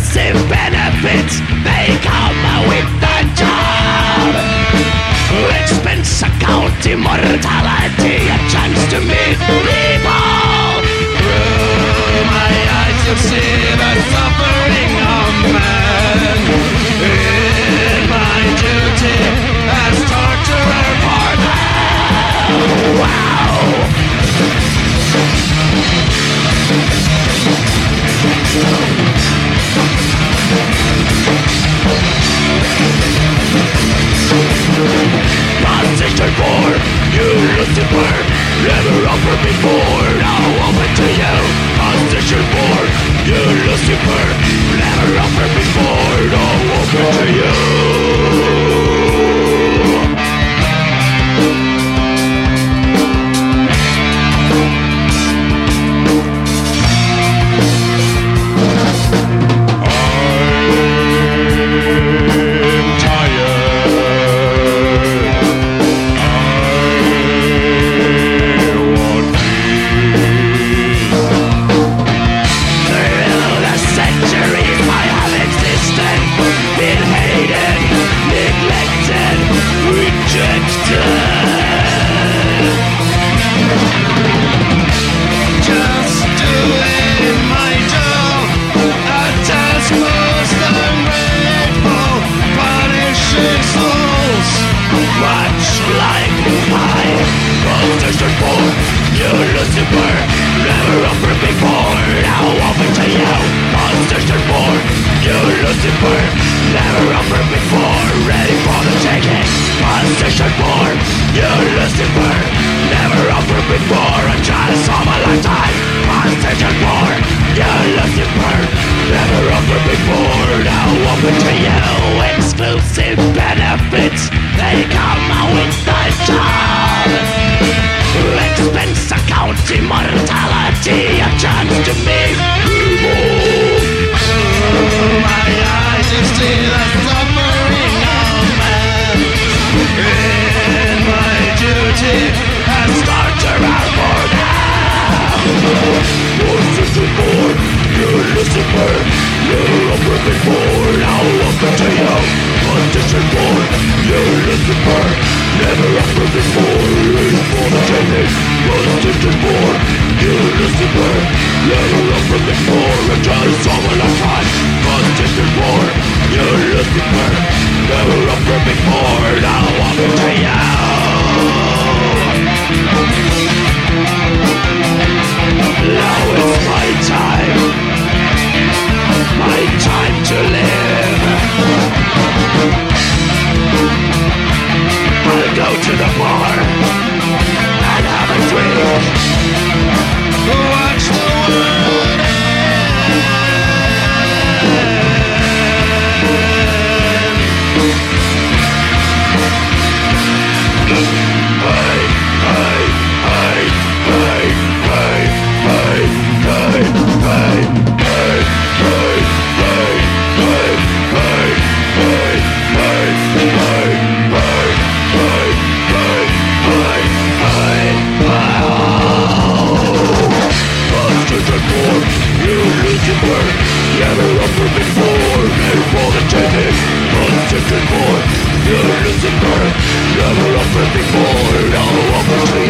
exclusive benefits, they come with the job. Expense account, immortality, a chance to meet people. Through my eyes you see the suffering of man. In my duty as torturer for them. Wow. Position for you, Lucifer, never offered before, now open to you. Position for you, Lucifer, never offered before, now open to you. Exclusive benefits, they come with the job. Expense account, immortality, a chance to meet people. Through my eyes you see the suffering of man. In my duty as torturer for them. Position for you, Lucifer, never offered before, now open to you. Position for you, Lucifer, never offered before, is for the taking. Position for you, Lucifer, never offered before, until it's all in a time. Position for you, Lucifer, never offered before, now open to you. Now it's my time to live. I'll go to the bar and have a drink. Watch the world never offered before, made for the taking. Position for you, Lucifer, never offered before, now offer to